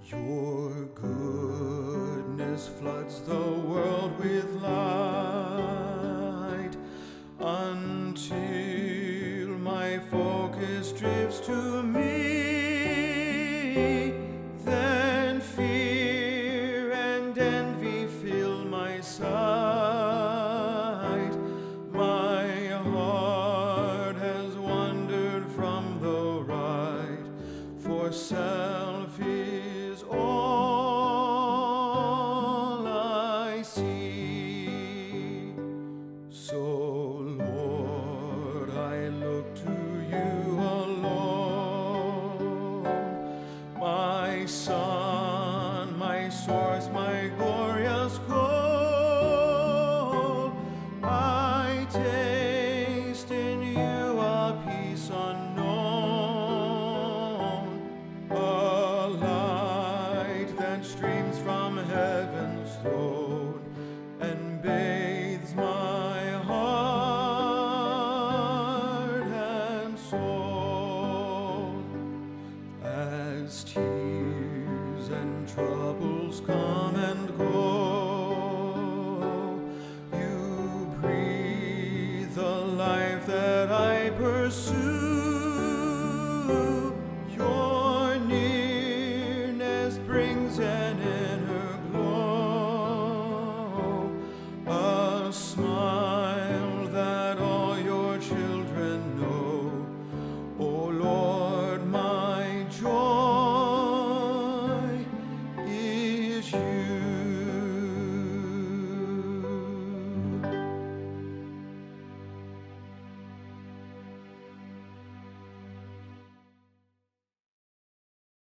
Your goodness floods the world with light until my focus drifts to me. Then fear and envy fill my sight. My heart has wandered from the right, for self is all I see. So, Lord, I look to you alone, my sun, my source, my glorious goal. I taste in you a peace unknown, a light that streams from heaven's throne and bathes my heart and soul. As tears and troubles come and go, you breathe the life that I pursue. Your nearness brings an inner glow, a smile that all your children know. O Lord, my joy is you.